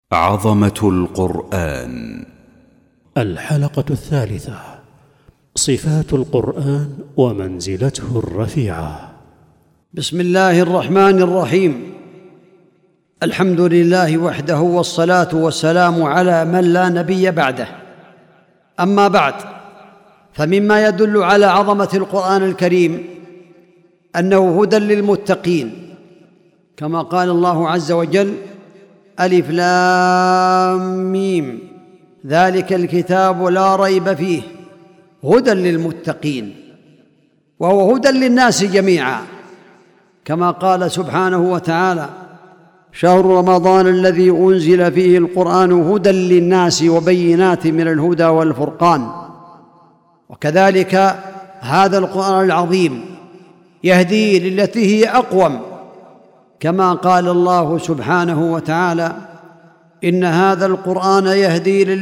عظمة القرآن. الحلقة الثالثة: صفات القرآن ومنزلته الرفيعة. بسم الله الرحمن الرحيم. الحمد لله وحده، والصلاة والسلام على من لا نبي بعده. أما بعد، فمما يدل على عظمة القرآن الكريم أنه هدى للمتقين، كما قال الله عز وجل: ألف لام ميم ذلك الكتاب لا ريب فيه هدى للمتقين، وهو هدى للناس جميعا، كما قال سبحانه وتعالى: شهر رمضان الذي أنزل فيه القرآن هدى للناس وبينات من الهدى والفرقان. وكذلك هذا القرآن العظيم يهدي للتي هي أقوم، كما قال الله سبحانه وتعالى: إن هذا القرآن يهدي